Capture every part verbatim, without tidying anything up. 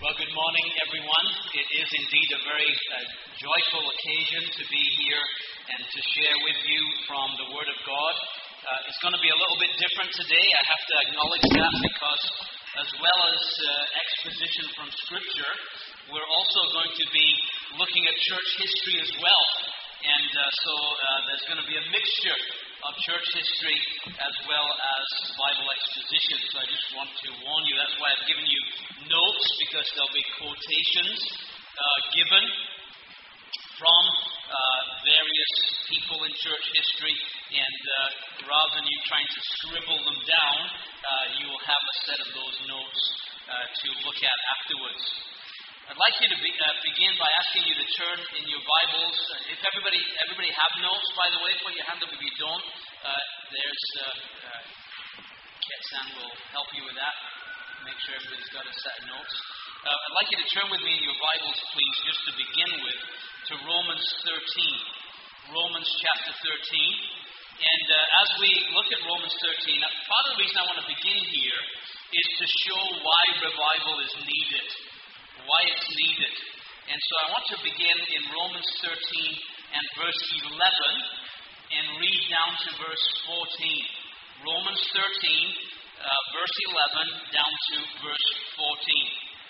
Well, good morning, everyone. It is indeed a very uh, joyful occasion to be here and to share with you from the Word of God. Uh, it's going to be a little bit different today. I have to acknowledge that because as well as uh, exposition from Scripture, we're also going to be looking at church history as well. And uh, so uh, there's going to be a mixture of church history as well as Bible exposition. So I just want to warn you, that's why I've given you notes, because there'll be quotations uh, given from uh, various people in church history, and uh, rather than you trying to scribble them down, uh, you will have a set of those notes uh, to look at afterwards. I'd like you to be, uh, begin by asking you to turn in your Bibles. Uh, if everybody everybody have notes, by the way, put your hand up if you don't. Uh, there's uh, uh, Ketsan will help you with that. Make sure everybody's got a set of notes. Uh, I'd like you to turn with me in your Bibles, please, just to begin with, to Romans thirteen. Romans chapter thirteen. And uh, as we look at Romans thirteen, part of the reason I want to begin here is to show why revival is needed. Why it's needed. And so I want to begin in Romans thirteen and verse eleven and read down to verse fourteen. Romans thirteen, uh, verse eleven, down to verse fourteen.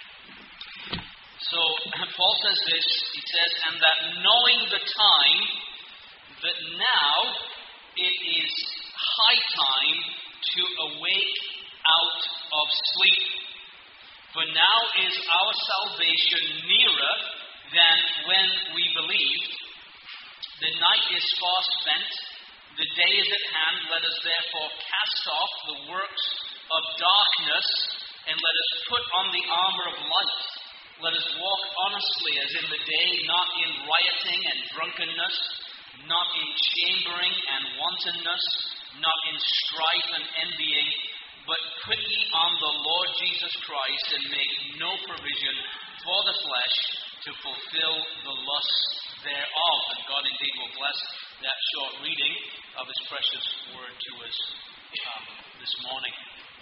So Paul says this, he says, "And that knowing the time, that now it is high time to awake out of sleep. For now is our salvation nearer than when we believed. The night is far spent, the day is at hand. Let us therefore cast off the works of darkness, and let us put on the armor of light. Let us walk honestly as in the day, not in rioting and drunkenness, not in chambering and wantonness, not in strife and envying, but put ye on the Lord Jesus Christ, and make no provision for the flesh to fulfill the lusts thereof." And God indeed will bless that short reading of His precious word to us um, this morning.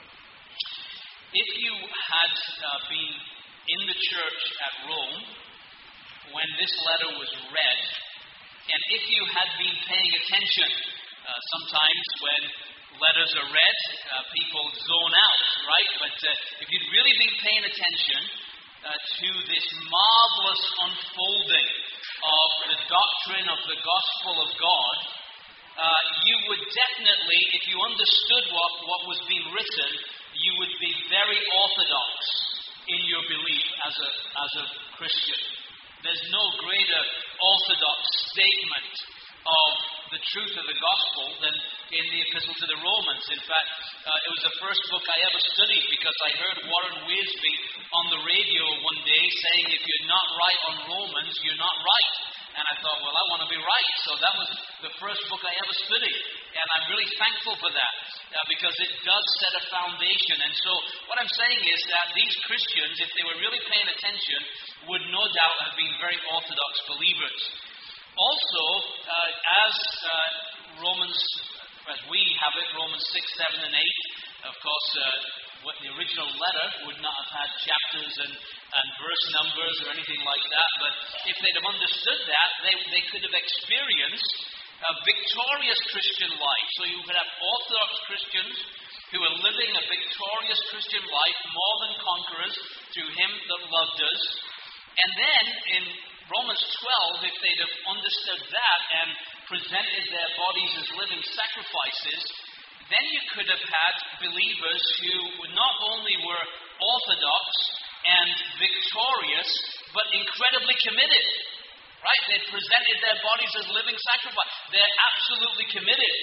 If you had uh, been in the church at Rome when this letter was read, and if you had been paying attention, uh, sometimes when letters are read, uh, people zone out, right? But uh, if you'd really been paying attention uh, to this marvelous unfolding of the doctrine of the gospel of God, uh, you would definitely, if you understood what, what was being written, you would be very orthodox in your belief as a, as a Christian. There's no greater orthodox statement of the truth of the gospel than in the Epistle to the Romans. In fact, uh, it was the first book I ever studied because I heard Warren Wiersbe on the radio one day saying, "If you're not right on Romans, you're not right." And I thought, well, I want to be right. So that was the first book I ever studied. And I'm really thankful for that uh, because it does set a foundation. And so what I'm saying is that these Christians, if they were really paying attention, would no doubt have been very orthodox believers. Also, uh, as uh, Romans, as we have it, Romans six, seven, and eight, of course, uh, what the original letter would not have had chapters and, and verse numbers or anything like that, but if they'd have understood that, they, they could have experienced a victorious Christian life. So you could have Orthodox Christians who are living a victorious Christian life, more than conquerors, through Him that loved us. And then in Romans twelve, if they'd have understood that and presented their bodies as living sacrifices, then you could have had believers who not only were orthodox and victorious, but incredibly committed. Right? They presented their bodies as living sacrifice. They're absolutely committed.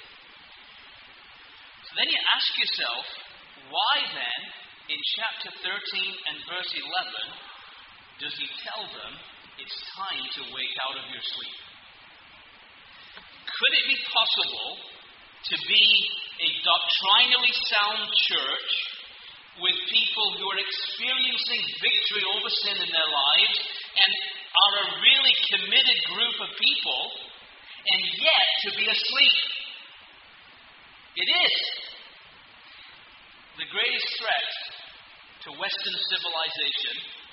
So then you ask yourself, why then, in chapter thirteen and verse eleven, does he tell them it's time to wake out of your sleep? Could it be possible to be a doctrinally sound church with people who are experiencing victory over sin in their lives and are a really committed group of people, and yet to be asleep? It is. The greatest threat to Western civilization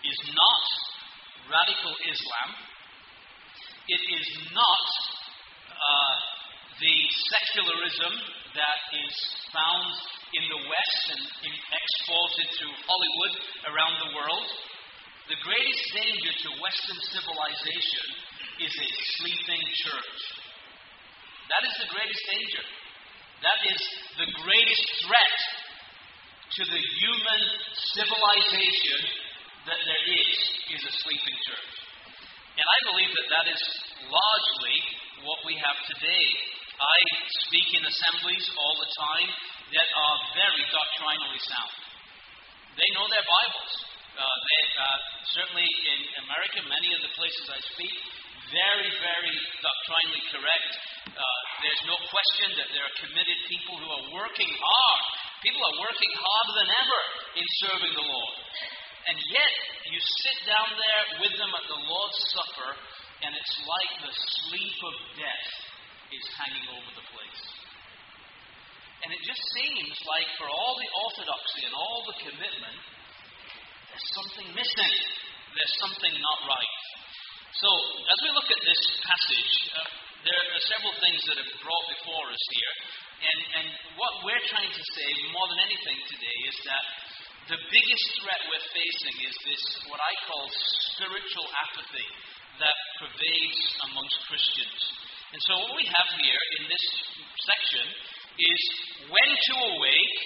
is not radical Islam. It is not uh, the secularism that is found in the West and in, exported to Hollywood around the world. The greatest danger to Western civilization is a sleeping church. That is the greatest danger. That is the greatest threat to the human civilization that there is, is a sleeping church. And I believe that that is largely what we have today. I speak in assemblies all the time that are very doctrinally sound. They know their Bibles. Uh, they, uh, certainly in America, many of the places I speak, very, very doctrinally correct. Uh, there's no question that there are committed people who are working hard. People are working harder than ever in serving the Lord. And yet, you sit down there with them at the Lord's Supper, and it's like the sleep of death is hanging over the place. And it just seems like for all the orthodoxy and all the commitment, there's something missing. There's something not right. So, as we look at this passage, uh, there are several things that are brought before us here. And, and what we're trying to say more than anything today is that the biggest threat we're facing is this, what I call spiritual apathy that pervades amongst Christians. And so what we have here in this section is when to awake.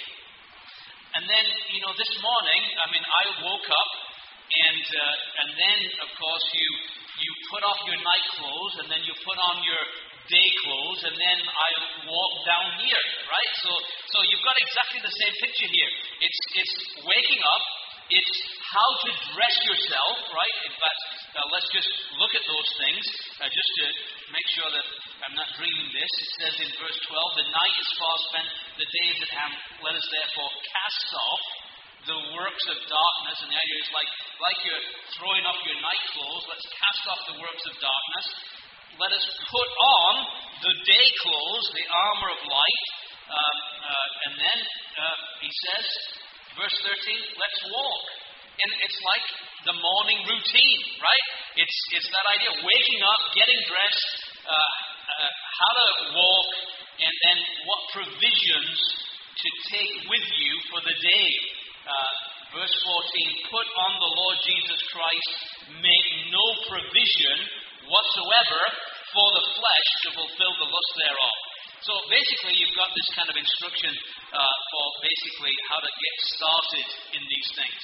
And then, you know, this morning, I mean, I woke up and uh, and then, of course, you you put off your night clothes and then you put on your day clothes, and then I walk down here, right? So so you've got exactly the same picture here. It's it's waking up. It's how to dress yourself, right? In fact, uh, let's just look at those things, uh, just to make sure that I'm not dreaming this. It says in verse twelve, the night is far spent, the day is at hand. Let us therefore cast off the works of darkness. And the idea is like, like you're throwing off your night clothes. Let's cast off the works of darkness. Let us put on the day clothes, the armor of light. Uh, uh, and then uh, he says, verse thirteen, let's walk. And it's like the morning routine, right? It's it's that idea of waking up, getting dressed, uh, uh, how to walk, and then what provisions to take with you for the day. Uh, verse fourteen, put on the Lord Jesus Christ, make no provision whatsoever for the flesh to fulfill the lust thereof. So basically, you've got this kind of instruction uh, for basically how to get started in these things.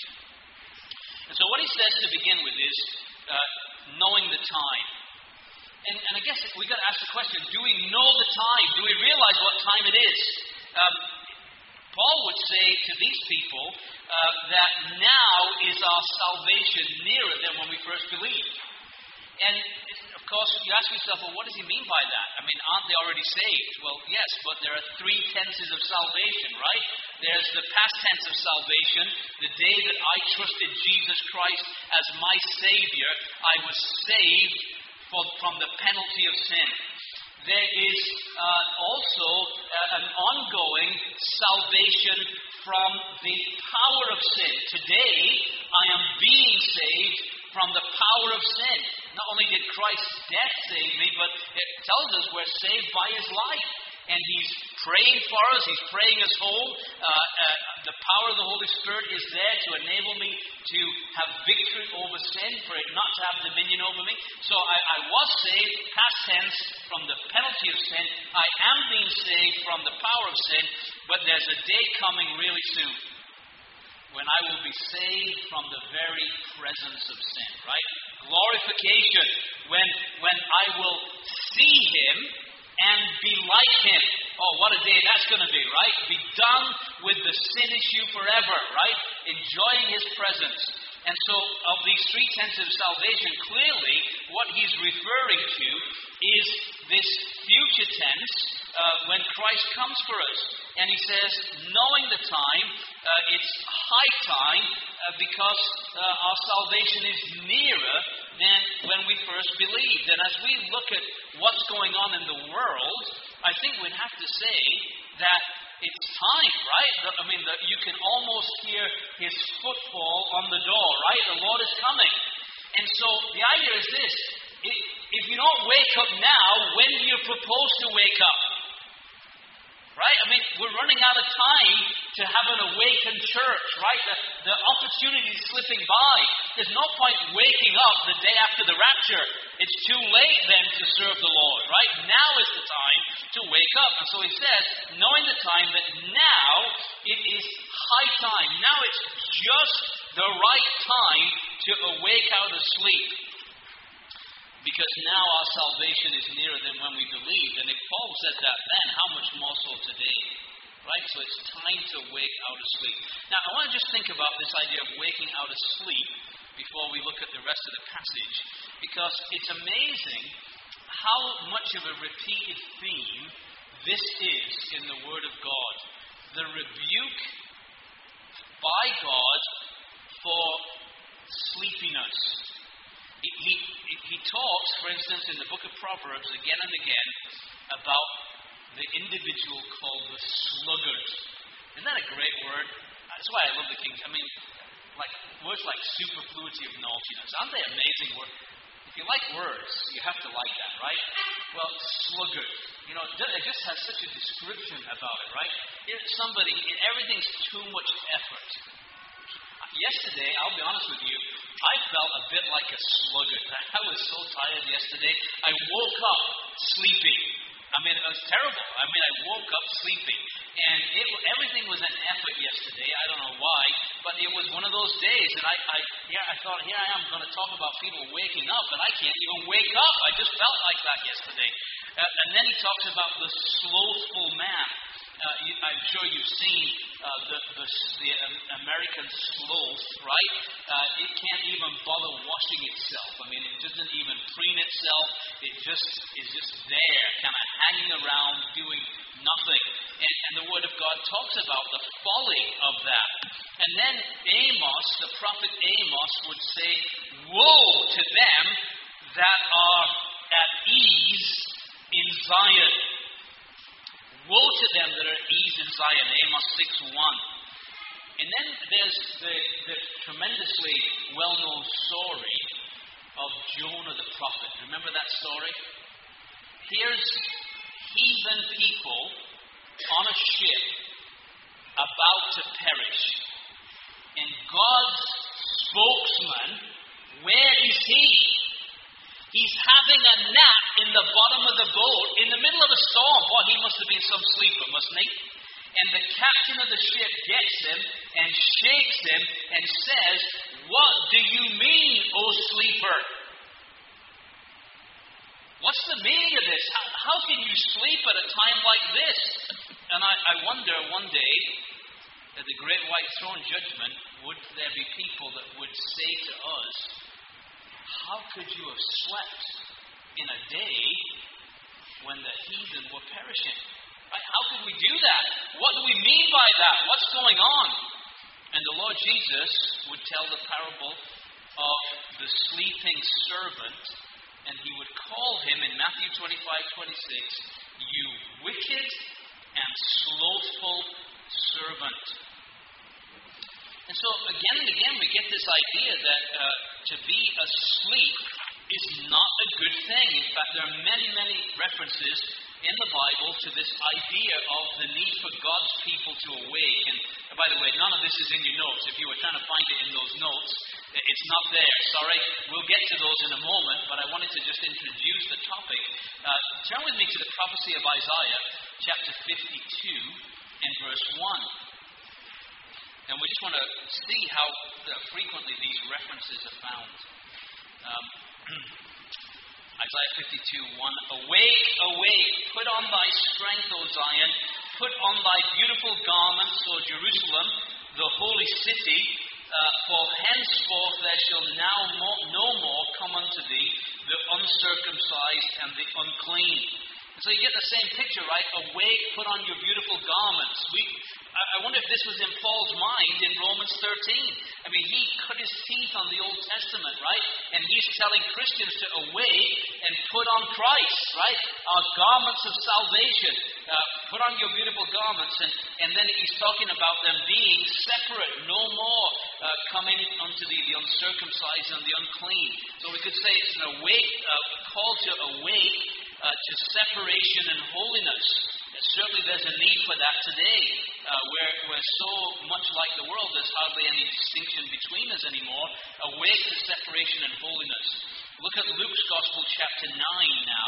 And so what he says to begin with is uh, knowing the time. And, and I guess we've got to ask the question, do we know the time? Do we realize what time it is? Um, Paul would say to these people uh, that now is our salvation nearer than when we first believed. And of course, you ask yourself, well, what does he mean by that? I mean, aren't they already saved? Well, yes, but there are three tenses of salvation, right? There's the past tense of salvation. The day that I trusted Jesus Christ as my Savior, I was saved for, from the penalty of sin. There is uh, also uh, an ongoing salvation from the power of sin. Today, I am being saved from the power of sin. Not only did Christ's death save me, but it tells us we're saved by His life. And He's praying for us. He's praying us home. Uh, uh, the power of the Holy Spirit is there to enable me to have victory over sin, for it not to have dominion over me. So I, I was saved, past tense, from the penalty of sin. I am being saved from the power of sin, but there's a day coming really soon when I will be saved from the very presence of sin, right? Glorification, when, when I will see Him and be like Him. Oh, what a day that's going to be, right? Be done with the sin issue forever, right? Enjoying His presence. And so, of these three tenses of salvation, clearly, what he's referring to is this future tense uh, when Christ comes for us. And he says, knowing the time, uh, it's high time uh, because uh, our salvation is nearer than when we first believed. And as we look at what's going on in the world, I think we'd have to say that it's time, right? The- I mean, the, you can almost hear his footfall on the door, right? The Lord is coming. And so the idea is this. If, if you don't wake up now, when do you propose to wake up? Right? I mean, we're running out of time to have an awakened church, right? The, the opportunity is slipping by. There's no point waking up the day after the rapture. It's too late then to serve the Lord, right? Now is the time to wake up. And so he says, knowing the time that now it is high time. Now it's just the right time to awake out of sleep. Because now our salvation is nearer than when we believed. And if Paul said that then, how much more so today? Right? So it's time to wake out of sleep. Now, I want to just think about this idea of waking out of sleep before we look at the rest of the passage. Because it's amazing how much of a repeated theme this is in the Word of God. The rebuke by God for sleepiness. He, he, he talks, for instance, in the book of Proverbs again and again about the individual called the sluggard. Isn't that a great word? That's why I love the King. I mean, like words like superfluity of naughtiness. Aren't they amazing words? If you like words, you have to like that, right? Well, sluggard. You know, it just has such a description about it, right? It's somebody, everything's too much effort. Yesterday, I'll be honest with you, I felt a bit like a sluggard. I was so tired yesterday. I woke up sleeping. I mean, it was terrible. I mean, I woke up sleeping. And it, everything was an effort yesterday. I don't know why, but it was one of those days. And I, I, yeah, I thought, here I am going to talk about people waking up, and I can't even wake up. I just felt like that yesterday. Uh, and then he talks about the slothful man. Uh, you, I'm sure you've seen uh, the, the, the American sloth, right? Uh, it can't even bother washing itself. I mean, it doesn't even preen itself. It just is just there, kind of hanging around, doing nothing. And, and the Word of God talks about the folly of that. And then Amos, the prophet Amos, would say, "Woe to them that are at ease in Zion." Woe to them that are at ease in Zion, Amos six one. And then there's the, the tremendously well-known story of Jonah the prophet. Remember that story? Here's heathen people on a ship about to perish. And God's spokesman, where is he? He's having a nap in the bottom of the boat in the middle of a storm. Boy, he must have been some sleeper, mustn't he? And the captain of the ship gets him and shakes him and says, "What do you mean, O sleeper?" What's the meaning of this? How, how can you sleep at a time like this? And I, I wonder one day, at the great white throne judgment, would there be people that would say to us, "How could you have slept in a day when the heathen were perishing?" Right? How could we do that? What do we mean by that? What's going on? And the Lord Jesus would tell the parable of the sleeping servant, and he would call him in Matthew twenty-five twenty-six, "You wicked and slothful servant." And so again and again we get this idea that uh, to be asleep is not a good thing. In fact, there are many, many references in the Bible to this idea of the need for God's people to awake. And uh, by the way, none of this is in your notes. If you were trying to find it in those notes, it's not there. Sorry. We'll get to those in a moment, but I wanted to just introduce the topic. Uh, turn with me to the prophecy of Isaiah, chapter fifty-two and verse one. And we just want to see how frequently these references are found. Um, Isaiah fifty-two one. "Awake, awake, put on thy strength, O Zion, put on thy beautiful garments, O Jerusalem, the holy city, uh, for henceforth there shall now more, no more come unto thee the uncircumcised and the unclean." So you get the same picture, right? Awake, put on your beautiful garments. We, I, I wonder if this was in Paul's mind in Romans thirteen. I mean, he cut his teeth on the Old Testament, right? And he's telling Christians to awake and put on Christ, right? Our garments of salvation. Uh, put on your beautiful garments. And, and then he's talking about them being separate, no more uh, coming unto the, the uncircumcised and the unclean. So we could say it's an awake, uh, call to awake uh, to separation and holiness. Certainly there's a need for that today. Uh, we're, we're so much like the world, there's hardly any distinction between us anymore. Awake to separation and holiness. Look at Luke's Gospel, chapter nine now,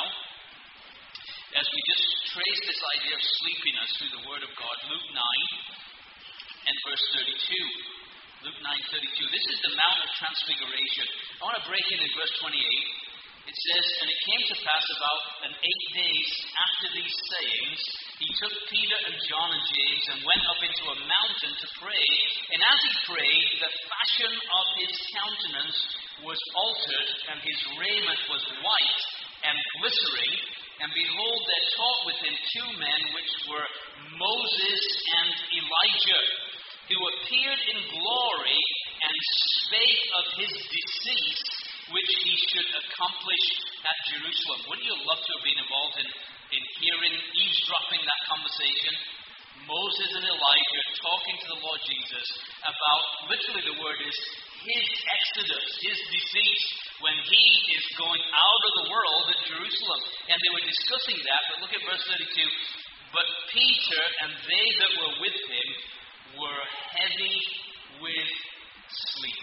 as we just trace this idea of sleepiness through the Word of God. Luke nine and verse thirty-two. Luke nine thirty-two. This is the Mount of Transfiguration. I want to break in in verse twenty-eight. It says, and it came to pass about an eight days after these sayings, he took Peter and John and James and went up into a mountain to pray. And as he prayed, the fashion of his countenance was altered, and his raiment was white and glittering. And behold, there talked with him two men, which were Moses and Elijah, who appeared in glory and spake of his decease, which he should accomplish at Jerusalem. Wouldn't you love to have been involved in, in hearing, eavesdropping that conversation? Moses and Elijah talking to the Lord Jesus about, literally the word is, his exodus, his decease, when he is going out of the world at Jerusalem. And they were discussing that, but look at verse thirty-two. But Peter and they that were with him were heavy with sleep.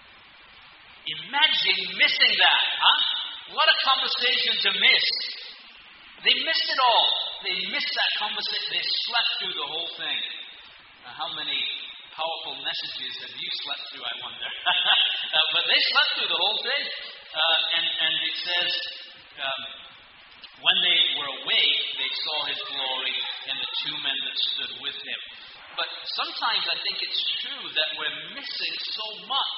Imagine missing that, huh? What a conversation to miss. They missed it all. They missed that conversation. They slept through the whole thing. Now, how many powerful messages have you slept through, I wonder? uh, but they slept through the whole thing. Uh, and, and it says, um, when they were awake, they saw his glory and the two men that stood with him. But sometimes I think it's true that we're missing so much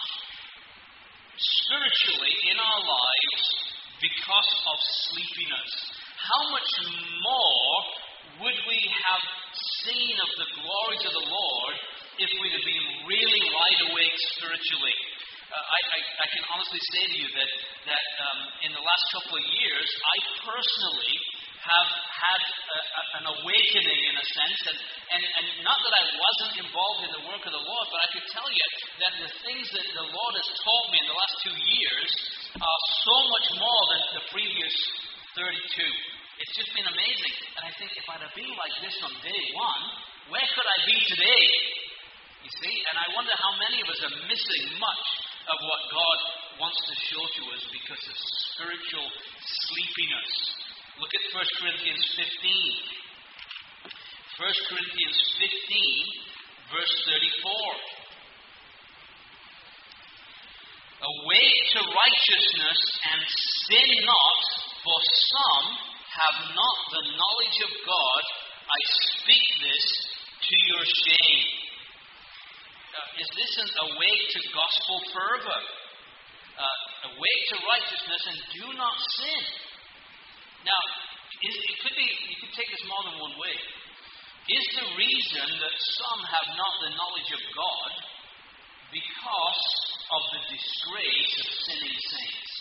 spiritually in our lives because of sleepiness. How much more would we have seen of the glories of the Lord if we'd have been really wide awake spiritually? Uh, I, I, I can honestly say to you that, that um, in the last couple of years, I personally have had a, a, an awakening in a sense, and, and, and not that I wasn't involved in the work of the Lord, but I could tell you that the things that the Lord has taught me in the last two years are so much more than the previous thirty-two. It's just been amazing. And I think if I'd have been like this on day one, where could I be today? You see? And I wonder how many of us are missing much of what God wants to show to us because of spiritual sleepiness. Look at First Corinthians fifteen. First Corinthians fifteen, verse thirty-four. Awake to righteousness and sin not, for some have not the knowledge of God. I speak this to your shame. Uh, is this an awake to gospel fervor? Uh, awake to righteousness and do not sin. Now, it, it could be, you could take this more than one way. Is the reason that some have not the knowledge of God because of the disgrace of sinning saints?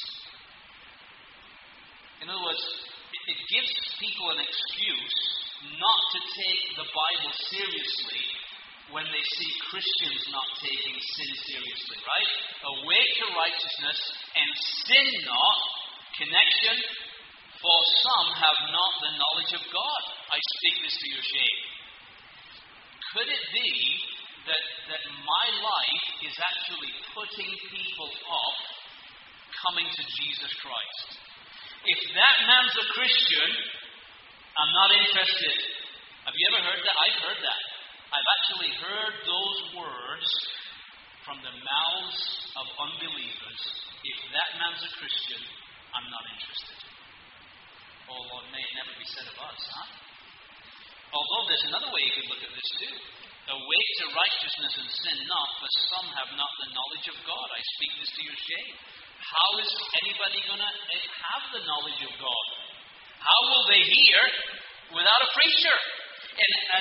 In other words, it, it gives people an excuse not to take the Bible seriously when they see Christians not taking sin seriously, right? Awake to righteousness and sin not, connection, for some have not the knowledge of God. I speak this to your shame. Could it be that, that my life is actually putting people off coming to Jesus Christ? If that man's a Christian, I'm not interested. Have you ever heard that? I've heard that. I've actually heard those words from the mouths of unbelievers. If that man's a Christian, I'm not interested. Oh Lord, may it never be said of us, huh? Although there's another way you could look at this too. Awake to righteousness and sin not, for some have not the knowledge of God. I speak this to your shame. How is anybody going to have the knowledge of God? How will they hear without a preacher? And, and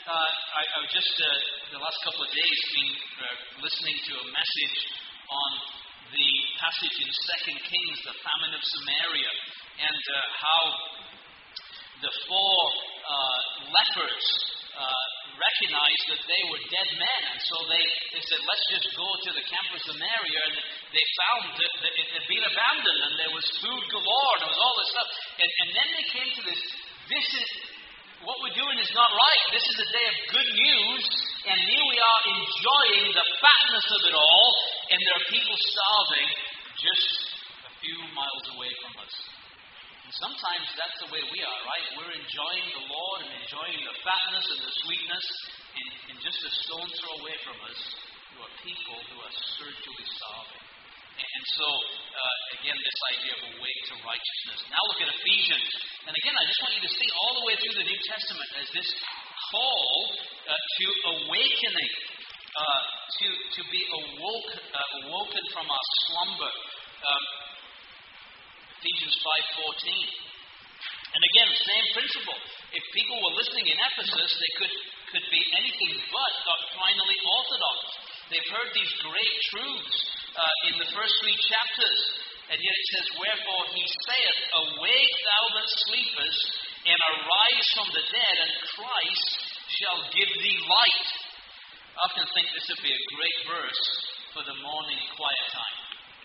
uh, I, I was just uh, the last couple of days been uh, listening to a message on the passage in Second Kings, the famine of Samaria, and uh, how the four uh, lepers uh, recognized that they were dead men, and so they, they said, let's just go to the camp of Samaria, and they found that, that it had been abandoned, and there was food galore, and there was all this stuff, and, and then they came to this, this is, what we're doing is not right, this is a day of good news, and here we are enjoying the fatness of it all, and there are people starving just a few miles away from us. And sometimes that's the way we are, right? We're enjoying the Lord and enjoying the fatness and the sweetness, and, and just a stone's throw away from us, there are people who are spiritually starving. And, and so, uh, again, this idea of awake to righteousness. Now look at Ephesians. And again, I just want you to see all the way through the New Testament as this call uh, to awakening, uh, to, to be awoke, uh, awoken from our slumber. Um, Ephesians five fourteen. And again, same principle. If people were listening in Ephesus, they could, could be anything but doctrinally orthodox. They've heard these great truths uh, in the first three chapters. And yet it says, wherefore he saith, awake thou that sleepest, and arise from the dead, and Christ shall give thee light. I often think this would be a great verse for the morning quiet time.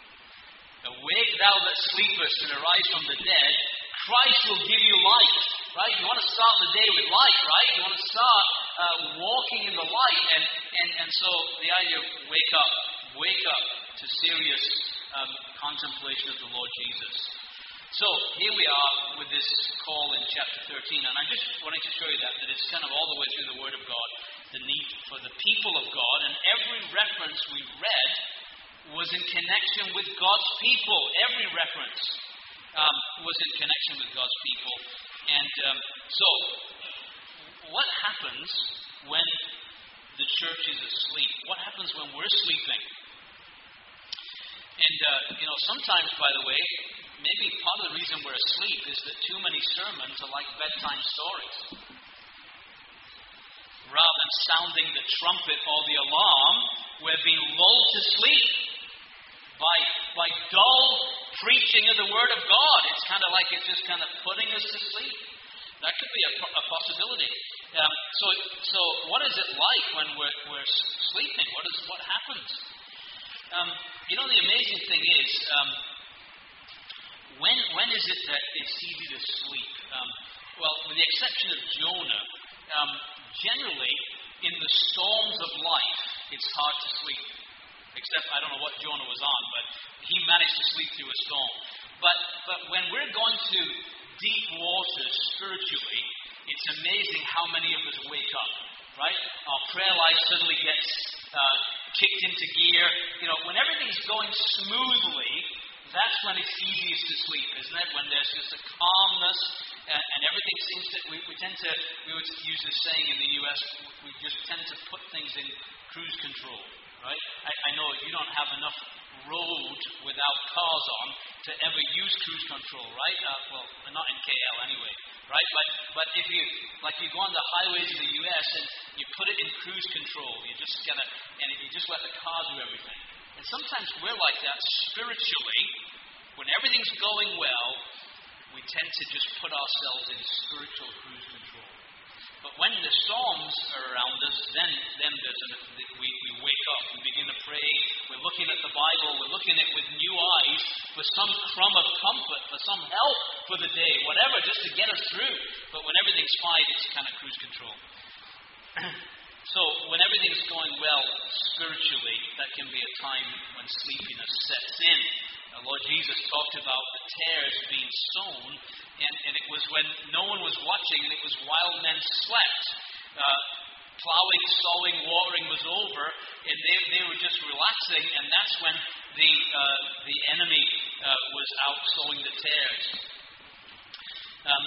Awake thou that sleepest, and arise from the dead, Christ will give you light. Right? You want to start the day with light, right? You want to start uh, walking in the light. And, and, and so the idea of wake up, wake up to serious um, contemplation of the Lord Jesus. So here we are with this call in chapter thirteen. And I just wanted to show you that, that it's kind of all the way through the Word of God, the need for the people of God. And every reference we read was in connection with God's people. Every reference um, was in connection with God's people. And um, so, what happens when the church is asleep? What happens when we're sleeping? And, uh, you know, sometimes, by the way, maybe part of the reason we're asleep is that too many sermons are like bedtime stories. Rather than sounding the trumpet or the alarm, we're being lulled to sleep by, by dull preaching of the Word of God. It's kind of like it's just kind of putting us to sleep. That could be a, a possibility. Um, so, so what is it like when we're, we're sleeping? What is what happens? Um, you know, the amazing thing is, um, when when is it that it's easy to sleep? Um, well, with the exception of Jonah, um, generally in the storms of life, it's hard to sleep. Except, I don't know what Jonah was on, but he managed to sleep through a storm. But but when we're going to deep waters spiritually, it's amazing how many of us wake up, right? Our prayer life suddenly gets uh, kicked into gear. You know, when everything's going smoothly, that's when it's easiest to sleep, isn't it? When there's just a calmness and, and everything seems to, we, we tend to, we would use this saying in the U S, we just tend to put things in cruise control. Right? I, I know you don't have enough road without cars on to ever use cruise control, right? Uh, well, not in K L anyway, right? But but if you like you go on the highways in the U S and you put it in cruise control, you just kind of and you just let the car do everything. And sometimes we're like that spiritually. When everything's going well, we tend to just put ourselves in spiritual cruise control. But when the storms are around us, then then there's a, we, we wake up, we begin to pray, we're looking at the Bible, we're looking at it with new eyes for some crumb of comfort, for some help for the day, whatever, just to get us through. But when everything's fine, it's kind of cruise control. So when everything's going well spiritually, that can be a time when sleepiness sets in. The Lord Jesus talked about the tares being sown, and, and it was when no one was watching, and it was while men slept. Uh, plowing, sowing, watering was over, and they, they were just relaxing, and that's when the uh, the enemy uh, was out sowing the tares. Um,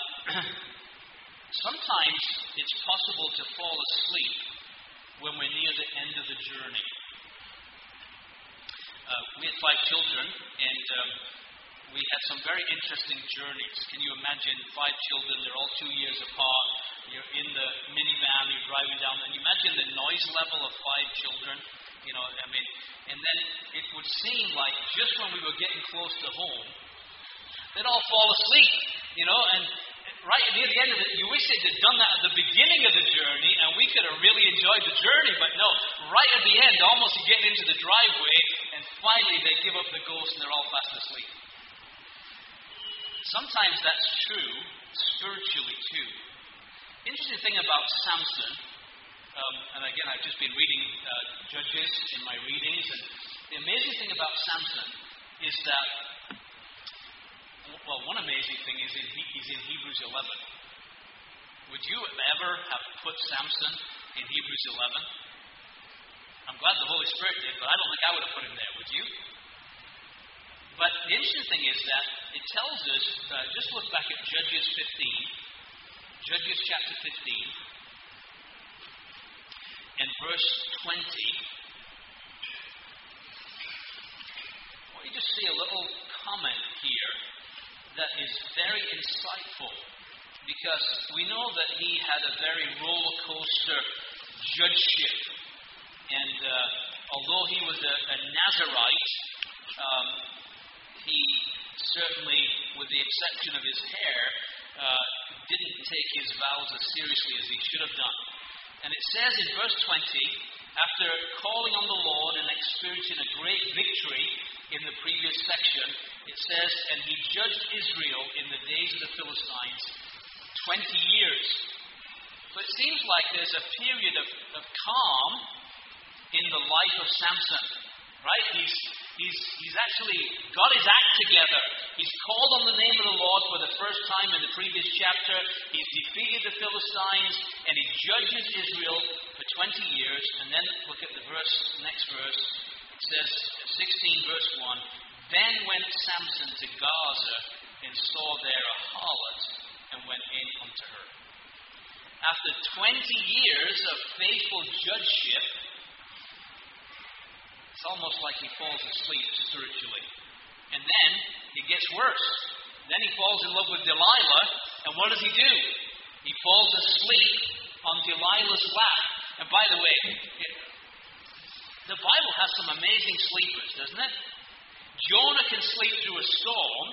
sometimes it's possible to fall asleep when we're near the end of the journey. Uh, we had five children, and um, we had some very interesting journeys. Can you imagine five children, they're all two years apart, you're in the minivan, you're driving down, and you imagine the noise level of five children, you know, I mean, and then it would seem like just when we were getting close to home, they'd all fall asleep, you know, and right near the end of it, you wish they'd done that at the beginning of the journey, and we could have really enjoyed the journey, but no, right at the end, almost getting into the driveway, and finally they give up the ghost and they're all fast asleep. Sometimes that's true spiritually too. Interesting thing about Samson, um, and again, I've just been reading uh, Judges in my readings, and the amazing thing about Samson is that, well, one amazing thing is in, he's in Hebrews eleven. Would you ever have put Samson in Hebrews eleven? I'm glad the Holy Spirit did, but I don't think I would have put him there, would you? But the interesting thing is that it tells us, uh, just look back at Judges fifteen, Judges chapter fifteen, and verse twenty. Well, you just see a little comment here that is very insightful, because we know that he had a very roller coaster judgeship, and uh, although he was a, a Nazarite, um, he certainly, with the exception of his hair, uh, didn't take his vows as seriously as he should have done. And it says in verse twenty, after calling on the Lord and experiencing a great victory in the previous section, it says, and he judged Israel in the days of the Philistines twenty years. So it seems like there's a period of, of calm in the life of Samson, right? He's, he's, he's actually got his act together. He's called on the name of the Lord for the first time in the previous chapter. He's defeated the Philistines, and he judges Israel for twenty years. And then look at the verse, next verse. It says, sixteen verse one, then went Samson to Gaza and saw there a harlot and went in unto her. After twenty years of faithful judgeship, it's almost like he falls asleep spiritually. And then it gets worse. Then he falls in love with Delilah, and what does he do? He falls asleep on Delilah's lap. And by the way, it, the Bible has some amazing sleepers, doesn't it? Jonah can sleep through a storm.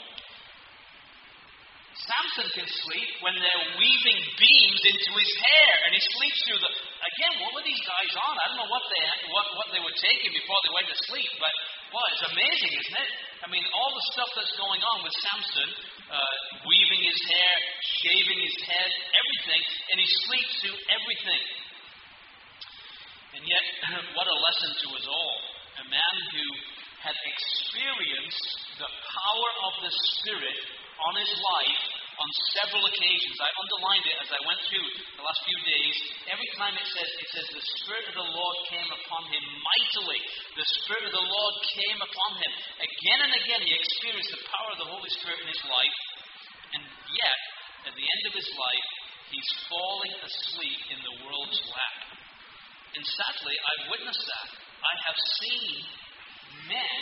Samson can sleep when they're weaving beams into his hair, and he sleeps through the... Again, what were these guys on? I don't know what they what, what they were taking before they went to sleep, but, well, it's amazing, isn't it? I mean, all the stuff that's going on with Samson, uh, weaving his hair, shaving his head, everything, and he sleeps through everything. And yet, what a lesson to us all. A man who had experienced the power of the Spirit on his life on several occasions. I underlined it as I went through the last few days. Every time it says, it says, the Spirit of the Lord came upon him mightily. The Spirit of the Lord came upon him. Again and again he experienced the power of the Holy Spirit in his life. And yet, at the end of his life, he's falling asleep in the world's lap. And sadly, I've witnessed that. I have seen men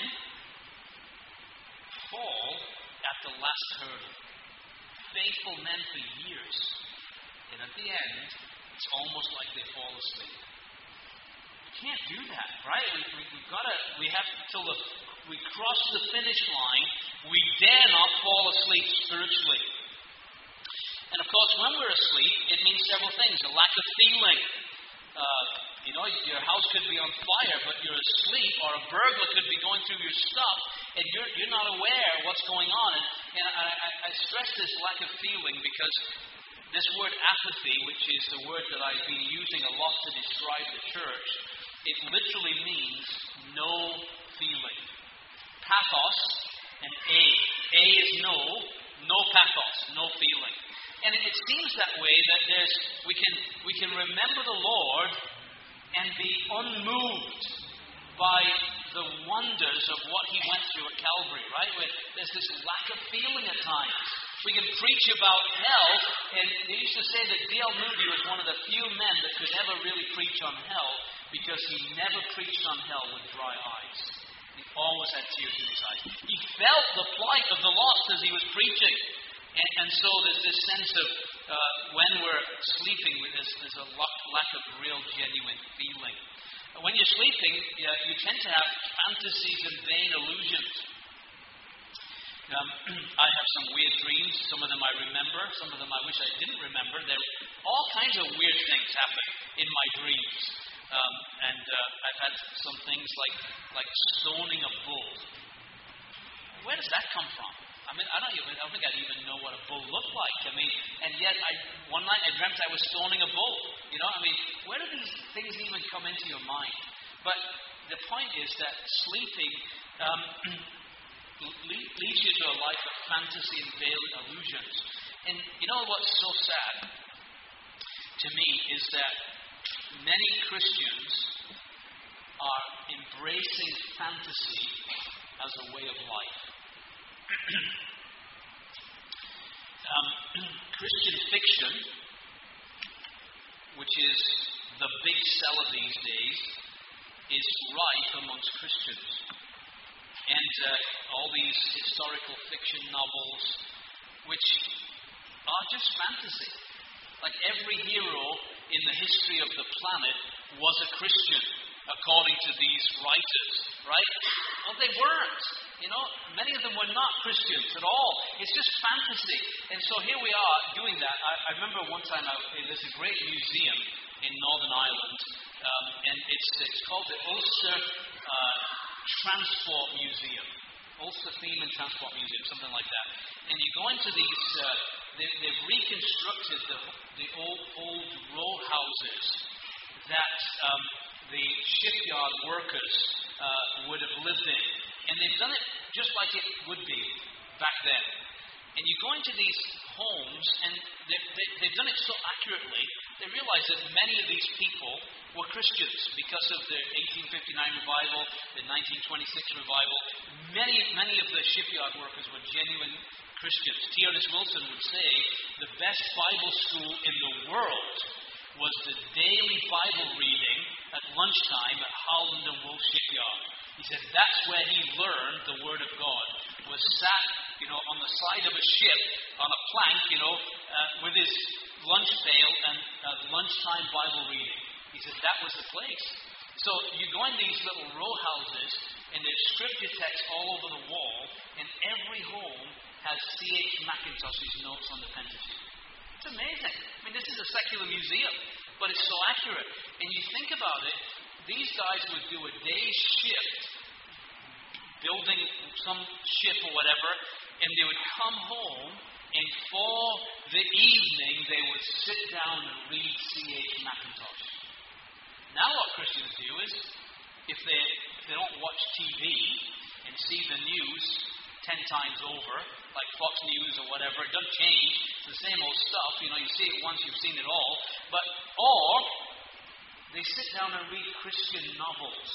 fall at the last hurdle. Faithful men for years. And at the end, it's almost like they fall asleep. We can't do that, right? We, we, we've got to, we have till the, we cross the finish line, we dare not fall asleep spiritually. And of course, when we're asleep, it means several things. A lack of feeling. Uh, you know, your house could be on fire, but you're asleep, or a burglar could be going through your stuff, and you're, you're not aware of what's going on. And, and I, I, I stress this lack of feeling because this word apathy, which is the word that I've been using a lot to describe the church, it literally means no feeling. Pathos and a. A is no, no pathos, no feeling. And it seems that way that there's we can we can remember the Lord and be unmoved by the wonders of what he went through at Calvary, right? Where there's this lack of feeling at times. We can preach about hell, and they used to say that D L Moody was one of the few men that could ever really preach on hell because he never preached on hell with dry eyes. He always had tears in his eyes. He felt the plight of the lost as he was preaching. And, and so there's this sense of uh, when we're sleeping, there's, there's a lack, lack of real, genuine feeling. When you're sleeping, uh, you tend to have fantasies and vain illusions. Um, I have some weird dreams. Some of them I remember. Some of them I wish I didn't remember. There, all kinds of weird things happen in my dreams. Um, and uh, I've had some things like like stoning a bull. Where does that come from? I mean, I don't even. I don't think I even know what a bull looked like. I mean, and yet, I one night I dreamt I was stoning a bull. You know, I mean, where do these things even come into your mind? But the point is that sleeping um, leads you to a life of fantasy and veiled illusions. And you know what's so sad to me is that many Christians are embracing fantasy as a way of life. um, Christian fiction, which is the big seller these days, is rife amongst Christians. And uh, all these historical fiction novels, which are just fantasy. Like every hero in the history of the planet was a Christian, according to these writers, right? Well, they weren't. You know, many of them were not Christians at all. It's just fantasy. And so here we are doing that. I, I remember one time I, there's a great museum in Northern Ireland, um, and it's it's called the Ulster uh, Transport Museum. Ulster Theme and Transport Museum, something like that. And you go into these, uh, they, they've reconstructed the, the old, old row houses that um, the shipyard workers uh, would have lived in. And they've done it just like it would be back then. And you go into these homes, and they, they, they've done it so accurately, they realize that many of these people were Christians because of the eighteen fifty-nine revival, the nineteen twenty-six revival. Many, many of the shipyard workers were genuine Christians. T. Ernest Wilson would say the best Bible school in the world was the daily Bible reading at lunchtime at Howland and Wool Shipyard. He said that's where he learned the Word of God, was sat, you know, on the side of a ship, on a plank, you know, uh, with his lunch pail and uh, lunchtime Bible reading. He said that was the place. So you go in these little row houses, and there's scripture text all over the wall, and every home has C H Mackintosh's notes on the Pentateuch. It's amazing. I mean, this is a secular museum, but it's so accurate. And you think about it, these guys would do a day's shift, building some ship or whatever, and they would come home, and for the evening, they would sit down and read C H Mackintosh. Now what Christians do is, if they, if they don't watch T V and see the news ten times over, like Fox News or whatever, it doesn't change, it's the same old stuff, you know, you see it once, you've seen it all, but, or, they sit down and read Christian novels.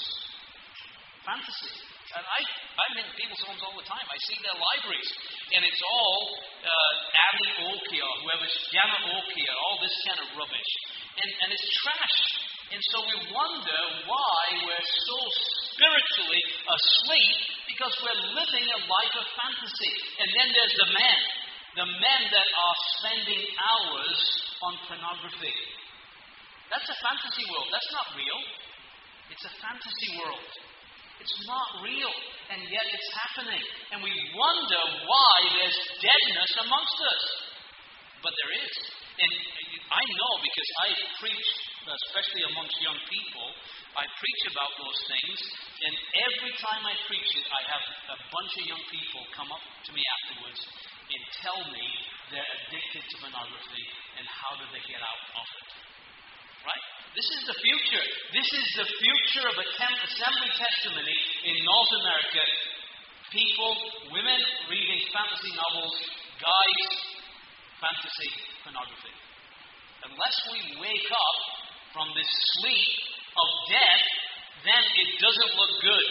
Fantasy. And I, I'm in people's homes all the time. I see their libraries. And it's all uh, Annie Oakley or whoever's, Janet Oakley, all this kind of rubbish. And, and it's trash. And so we wonder why we're so spiritually asleep, because we're living a life of fantasy. And then there's the men. The men that are spending hours on pornography. That's a fantasy world. That's not real. It's a fantasy world. It's not real, and yet it's happening. And we wonder why there's deadness amongst us. But there is. And I know because I preach, especially amongst young people, I preach about those things, and every time I preach it, I have a bunch of young people come up to me afterwards and tell me they're addicted to pornography, and how do they get out of it. Right? This is the future. This is the future of assembly testimony in North America. People, women reading fantasy novels, guys, fantasy pornography. Unless we wake up from this sleep of death, then it doesn't look good.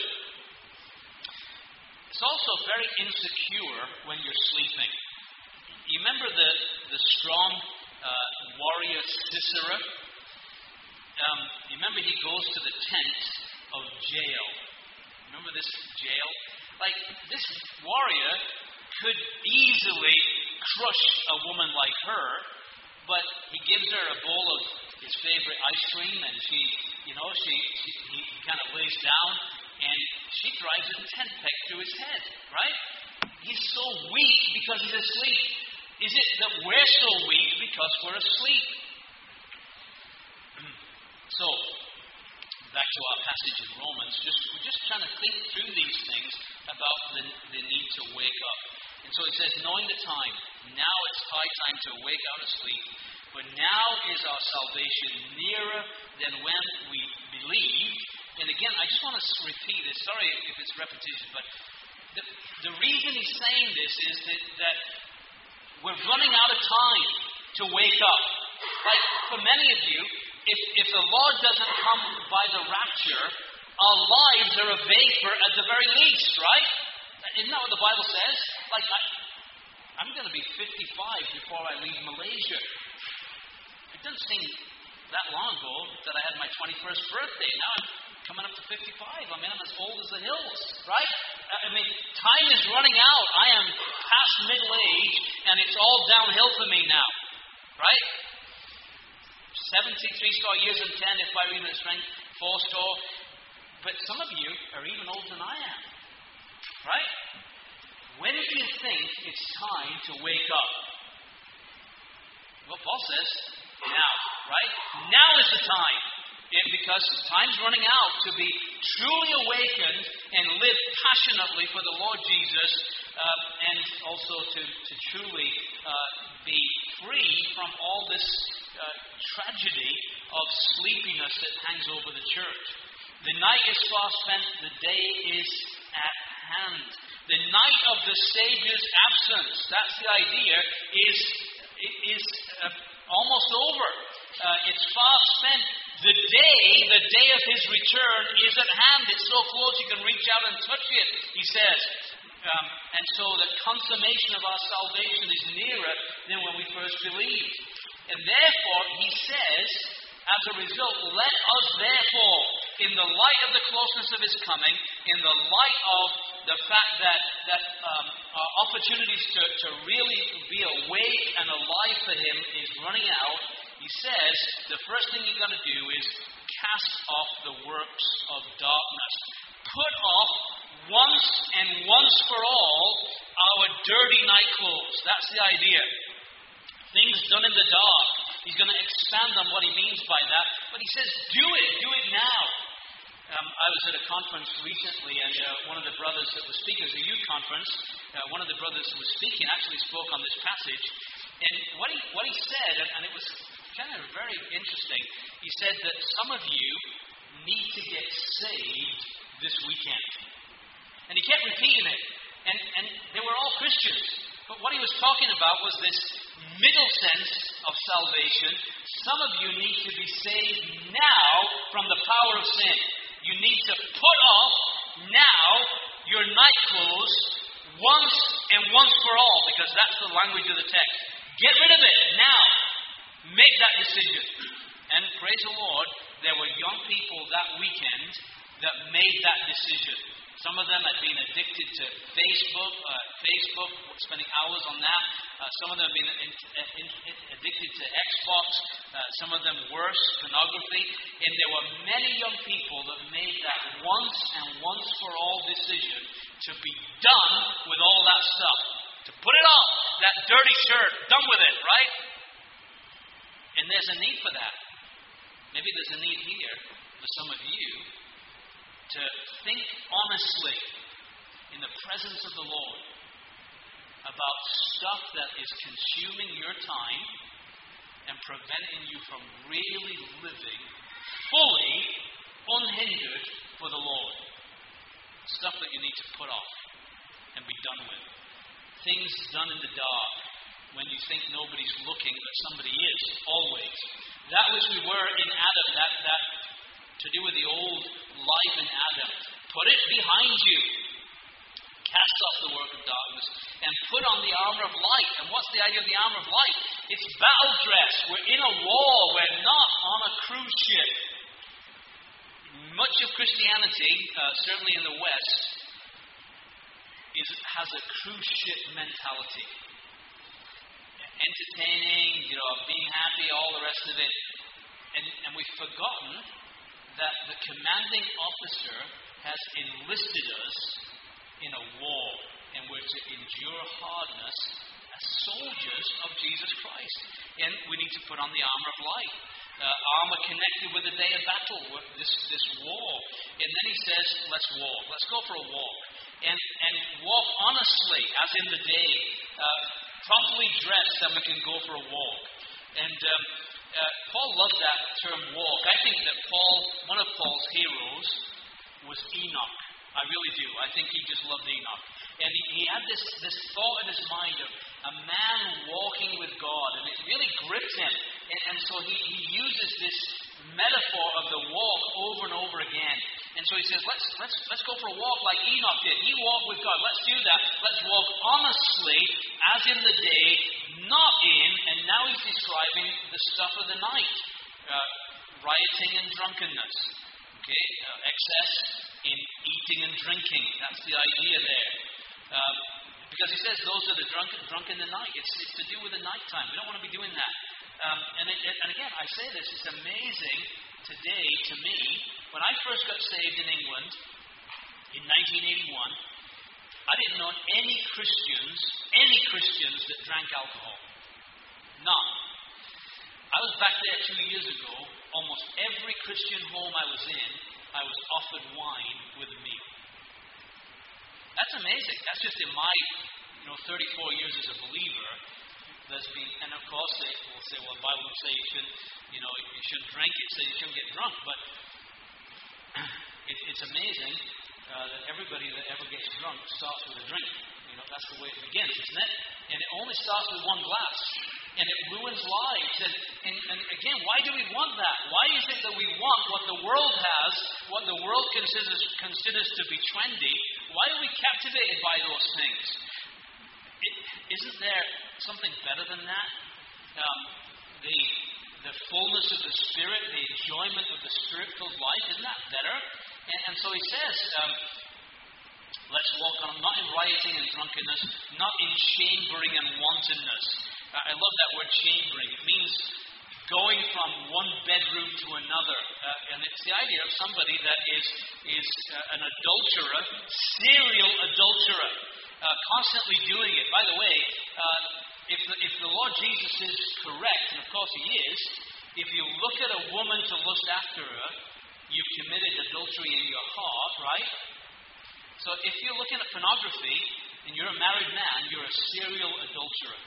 It's also very insecure when you're sleeping. You remember the, the strong uh, warrior Sisera? Um, you remember he goes to the tent of Jael. Remember this jail? Like, this warrior could easily crush a woman like her, but he gives her a bowl of his favorite ice cream, and she, you know, she, she he kind of lays down, and she drives a tent peg through his head, right? He's so weak because he's asleep. Is it that we're so weak because we're asleep? So, back to our passage in Romans, just, we're just trying to think through these things about the, the need to wake up. And so it says, knowing the time, now it's high time to wake out of sleep, for now is our salvation nearer than when we believed. And again, I just want to repeat this. Sorry if it's repetition, but the, the reason he's saying this is that, that we're running out of time to wake up. Like, for many of you, if, if the Lord doesn't come by the rapture, our lives are a vapor at the very least, right? Isn't that what the Bible says? Like, I, I'm going to be fifty-five before I leave Malaysia. It doesn't seem that long ago that I had my twenty-first birthday. Now I'm coming up to fifty-five. I mean, I'm as old as the hills, right? I mean, time is running out. I am past middle age, and it's all downhill for me now, right? seventy-three score years and ten, if I read the strength, four score. But some of you are even older than I am, right? When do you think it's time to wake up? Well, Paul says, now, right? Now is the time. It, because time's running out to be truly awakened and live passionately for the Lord Jesus, uh, and also to, to truly uh, be free from all this uh, tragedy of sleepiness that hangs over the church. The night is far spent, the day is at hand. The night of the Savior's absence, that's the idea, is, is uh, almost over. Uh, it's far spent. The day, the day of His return is at hand. It's so close you can reach out and touch it, he says. Um, and so the consummation of our salvation is nearer than when we first believed. And therefore, he says, as a result, let us therefore, in the light of the closeness of His coming, in the light of the fact that, that um, our opportunities to, to really be awake and alive for Him is running out, he says, the first thing you've got to do is cast off the works of darkness. Put off once and once for all our dirty night clothes. That's the idea. Things done in the dark. He's going to expand on what he means by that. But he says, do it. Do it now. Um, I was at a conference recently, and uh, one of the brothers that was speaking, it was a youth conference, uh, one of the brothers who was speaking actually spoke on this passage. And what he, what he said, and, and it was kind of very interesting, he said that some of you need to get saved this weekend. And he kept repeating it. And, and they were all Christians. But what he was talking about was this middle sense of salvation. Some of you need to be saved now from the power of sin. You need to put off now your night clothes once and once for all, because that's the language of the text. Get rid of it now. Make that decision. And praise the Lord, there were young people that weekend that made that decision. Some of them had been addicted to Facebook, uh, Facebook, spending hours on that. Uh, some of them have been in, in, in, addicted to Xbox. Uh, some of them worse, pornography. And there were many young people that made that once and once for all decision to be done with all that stuff. To put it off, that dirty shirt, done with it, right? And there's a need for that. Maybe there's a need here for some of you to think honestly in the presence of the Lord about stuff that is consuming your time and preventing you from really living fully, unhindered for the Lord. Stuff that you need to put off and be done with. Things done in the dark when you think nobody's looking, but somebody is, always. That which we were in Adam, that, that to do with the old life in Adam, put it behind you. Cast off the work of darkness and put on the armor of light. And what's the idea of the armor of light? It's battle dress. We're in a war. We're not on a cruise ship. much of Christianity, uh, certainly in the West, is, has a cruise ship mentality. Entertaining, you know, being happy, all the rest of it. And, and we've forgotten that the commanding officer has enlisted us in a war, and we're to endure hardness as soldiers of Jesus Christ. And we need to put on the armor of light. Uh, armor connected with the day of battle, with this, this war. And then he says, let's walk. Let's go for a walk. And, and walk honestly, as in the day. Uh, properly dressed, and we can go for a walk. And um, uh, Paul loved that term walk. I think that Paul, one of Paul's heroes, was Enoch. I really do. I think he just loved Enoch. And he, he had this, this thought in his mind of a man walking with God, and it really gripped him. And, and so he, he uses this metaphor of the walk over and over again. And so he says, let's let's let's go for a walk like Enoch did. He walked with God. Let's do that. Let's walk honestly, as in the day, not in, and now he's describing the stuff of the night. Uh, rioting and drunkenness. Okay? Uh, excess in eating and drinking. That's the idea there. Um, because he says those are the drunk, drunk in the night. It's, it's to do with the nighttime. We don't want to be doing that. Um, and, it, and again, I say this, it's amazing today to me. When I first got saved in England in nineteen eighty-one, I didn't know any Christians, any Christians that drank alcohol. None. I was back there two years ago. Almost every Christian home I was in, I was offered wine with a meal. That's amazing. That's just in my, you know, thirty-four years as a believer. There's been, and of course they will say, well, the Bible will say you should, you know, you shouldn't drink. It says you shouldn't get drunk. But it, it's amazing uh, that everybody that ever gets drunk starts with a drink. You know, that's the way it begins, isn't it? And it only starts with one glass. And it ruins lives. And, and, and again, why do we want that? Why is it that we want what the world has, what the world considers, considers to be trendy? Why are we captivated by those things? It, isn't there something better than that? Um, the, the fullness of the Spirit, the enjoyment of the Spirit-filled life, isn't that better? And, and so he says, um, let's walk on, not in rioting and drunkenness, not in chambering and wantonness. I love that word chambering. It means going from one bedroom to another. Uh, and it's the idea of somebody that is, is uh, an adulterer, serial adulterer, uh, constantly doing it. By the way, uh, if, the, if the Lord Jesus is correct, and of course he is, if you look at a woman to lust after her, you've committed adultery in your heart, right? So if you're looking at pornography and you're a married man, you're a serial adulterer.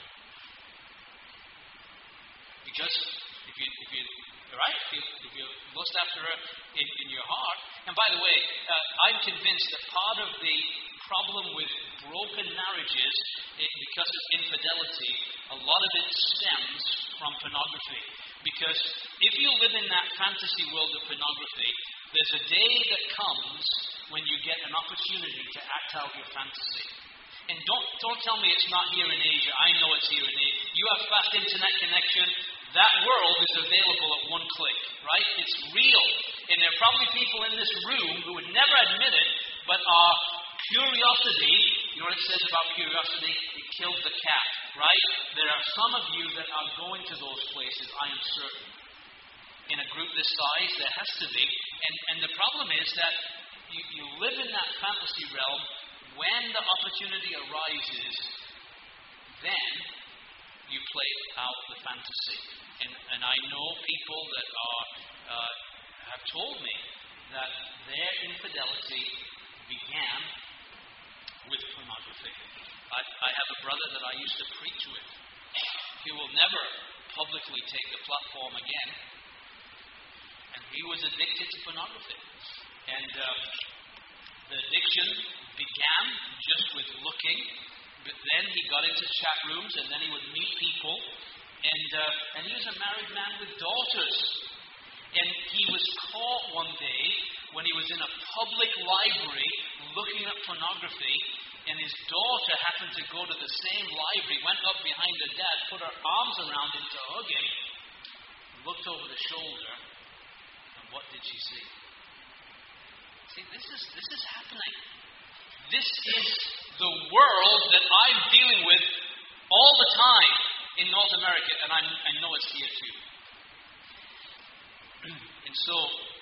Because if you, if you, right, if you, if you lust after her in, in your heart, and by the way, uh, I'm convinced that part of the problem with broken marriages, it, because of infidelity, a lot of it stems from pornography. Because if you live in that fantasy world of pornography, there's a day that comes when you get an opportunity to act out your fantasy. And don't, don't tell me it's not here in Asia. I know it's here in Asia. You have fast internet connection. That world is available at one click, right? It's real. And there are probably people in this room who would never admit it, but our curiosity, you know what it says about curiosity? It kills the cat, right? There are some of you that are going to those places, I am certain. In a group this size, there has to be. And, and the problem is that you, you live in that fantasy realm. When the opportunity arises, then you play out the fantasy. And, and I know people that are uh, have told me that their infidelity began with pornography. I, I have a brother that I used to preach with. He will never publicly take the platform again. And he was addicted to pornography. And uh, the addiction began just with looking, but then he got into chat rooms, and then he would meet people, and uh, and he was a married man with daughters. And he was caught one day when he was in a public library looking at pornography, and his daughter happened to go to the same library, went up behind her dad, put her arms around him to hug him, looked over the shoulder, and what did she see? See, this is this is happening. This is the world that I'm dealing with all the time in North America, and I'm, I know it's here too. And so,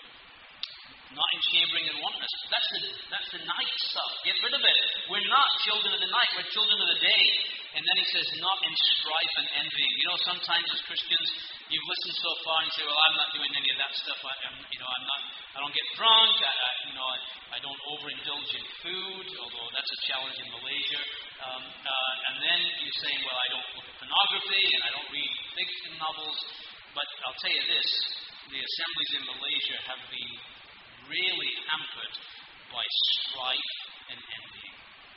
not enchambering and wantonness. That's the that's the night stuff. Get rid of it. We're not children of the night. We're children of the day. And then he says, not in strife and envying. You know, sometimes as Christians, you've listened so far and you say, well, I'm not doing any of that stuff. I, I'm, you know, I'm not. I don't get drunk. I, I you know, I, I don't overindulge in food, although that's a challenge in Malaysia. Um, uh, and then you're saying, well, I don't look at pornography and I don't read fiction novels. But I'll tell you this: the assemblies in Malaysia have been really hampered by strife and envy.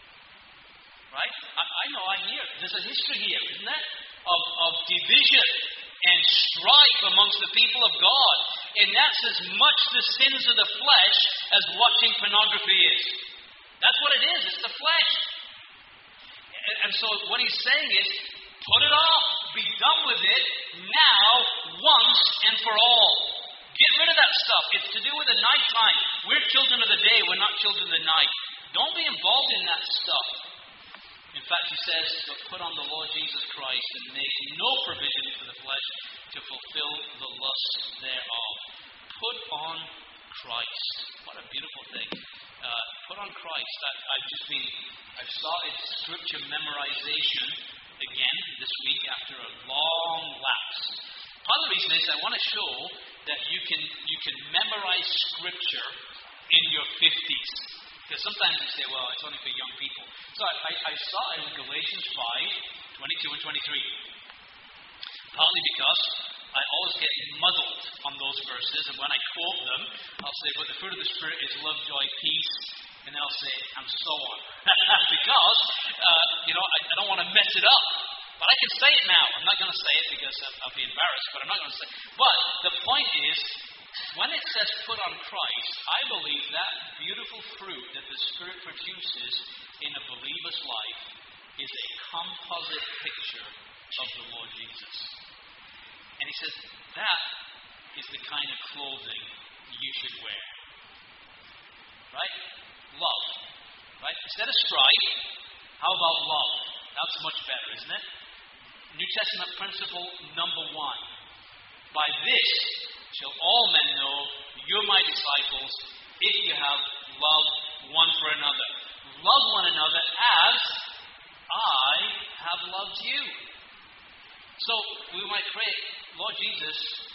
Right? I, I know, I hear. There's a history here, isn't there? Of, of division and strife amongst the people of God. And that's as much the sins of the flesh as watching pornography is. That's what it is. It's the flesh. And, and so what he's saying is, put it off. Be done with it now, once and for all. Get rid of that stuff. It's to do with the nighttime. We're children of the day. We're not children of the night. Don't be involved in that stuff. In fact, he says, but put on the Lord Jesus Christ and make no provision for the flesh to fulfill the lust thereof. Put on Christ. What a beautiful thing. Uh, put on Christ. I, I've just been, I've started scripture memorization again this week after a long lapse. Part of the reason is I want to show that you can you can memorize scripture in your fifties. Because sometimes you say, well, it's only for young people. So I, I, I started with Galatians five, twenty-two and twenty-three. Partly because I always get muddled on those verses, and when I quote them, I'll say, but the fruit of the Spirit is love, joy, peace, and then I'll say, and so on. because, uh, you know, I, I don't want to mess it up. But I can say it now. I'm not going to say it because I'll, I'll be embarrassed, but I'm not going to say it. But the point is, when it says put on Christ, I believe that beautiful fruit that the Spirit produces in a believer's life is a composite picture of the Lord Jesus. And he says, that is the kind of clothing you should wear. Right? Love. Right? Instead of strife, how about love? That's much better, isn't it? New Testament principle number one. By this shall all men know you're my disciples if you have love one for another. Love one another as I have loved you. So we might pray, Lord Jesus,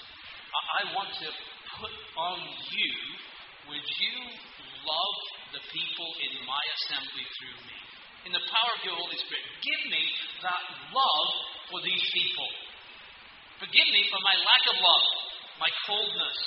I want to put on you, would you love the people in my assembly through me? In the power of your Holy Spirit, give me that love for these people. Forgive me for my lack of love, my coldness.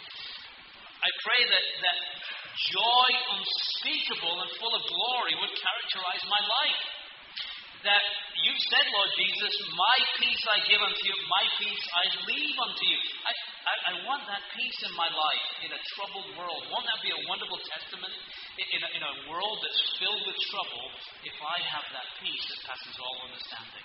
I pray that, that joy unspeakable and full of glory would characterize my life. That you said, Lord Jesus, my peace I give unto you, my peace I leave unto you. I, I, I want that peace in my life in a troubled world. Won't that be a wonderful testament? In a, in a world that's filled with trouble, if I have that peace that passes all understanding.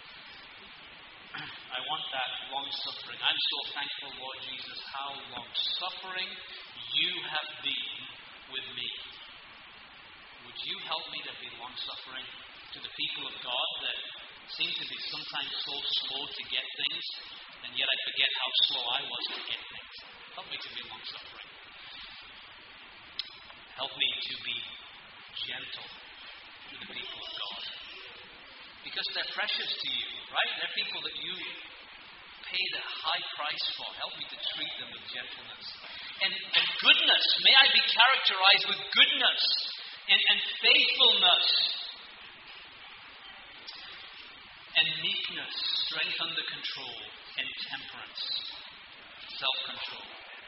I want that long-suffering. I'm so thankful, Lord Jesus, how long-suffering you have been with me. Would you help me to be long-suffering to the people of God that seem to be sometimes so slow to get things, and yet I forget how slow I was to get things. Help me to be long-suffering. Help me to be gentle to the people of God. Because they're precious to you, right? They're people that you paid a high price for. Help me to treat them with gentleness. And, and goodness. May I be characterized with goodness and, and faithfulness. And meekness, strength under control, and temperance, self-control.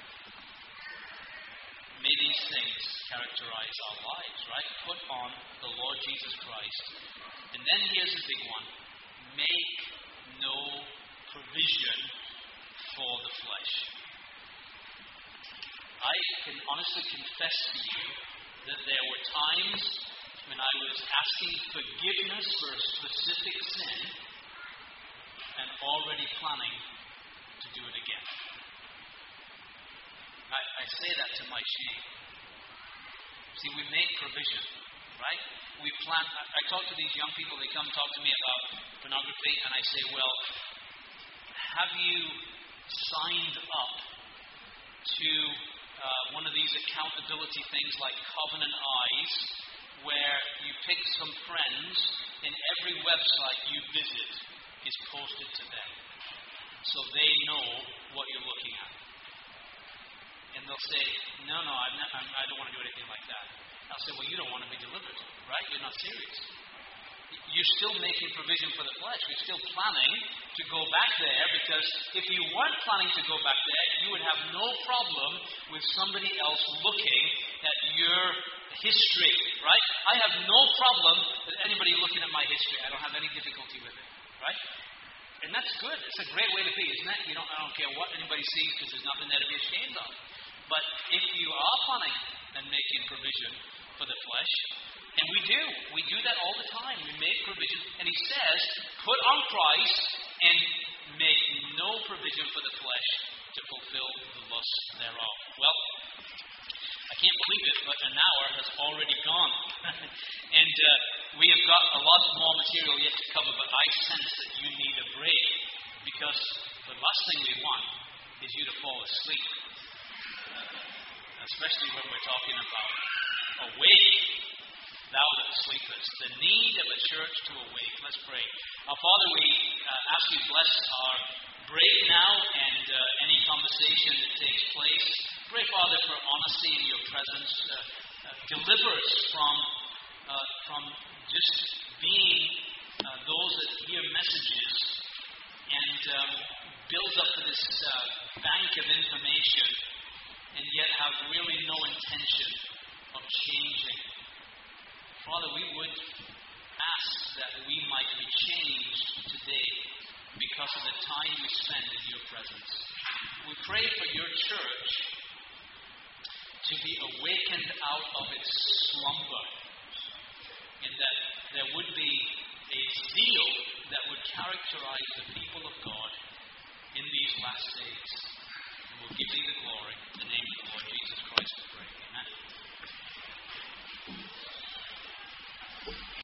May these things characterize our lives, right? Put on the Lord Jesus Christ. And then here's the big one. Make no provision for the flesh. I can honestly confess to you that there were times when I was asking forgiveness for a specific sin and already planning to do it again. I, I say that to my shame. See, we make provision, right? We plan. I, I talk to these young people, they come talk to me about pornography, and I say, well, have you signed up to uh, one of these accountability things like Covenant Eyes, where you pick some friends and every website you visit is posted to them, so they know what you're looking at? And they'll say, no, no, I'm not, I'm, I don't want to do anything like that. I'll say, well, you don't want to be delivered, right? You're not serious. You're still making provision for the flesh. You're still planning to go back there, because if you weren't planning to go back there, you would have no problem with somebody else looking at your history, right? I have no problem with anybody looking at my history. I don't have any difficulty with it, right? And that's good. It's a great way to be, isn't it? You know, I don't care what anybody sees, because there's nothing there to be ashamed of. But if you are planning and making provision for the flesh, and we do, we do that all the time. We make provision. And he says, put on Christ and make no provision for the flesh to fulfill the lust thereof. Well, I can't believe it, but an hour has already gone. and uh, we have got a lot more material yet to cover, but I sense that you need a break, because the last thing we want is you to fall asleep. Especially when we're talking about awake, thou that sleepest. The need of a church to awake. Let's pray. Our Father, we uh, ask you to bless our break now and uh, any conversation that takes place. Pray, Father, for honesty in your presence. Uh, uh, deliver us from, uh, from just being uh, those that hear messages and um, build up this uh, bank of information, and yet have really no intention of changing. Father, we would ask that we might be changed today because of the time we spend in your presence. We pray for your church to be awakened out of its slumber, and that there would be a zeal that would characterize the people of God in these last days. We'll give thee the glory. In the name of the Lord Jesus Christ we pray. Amen.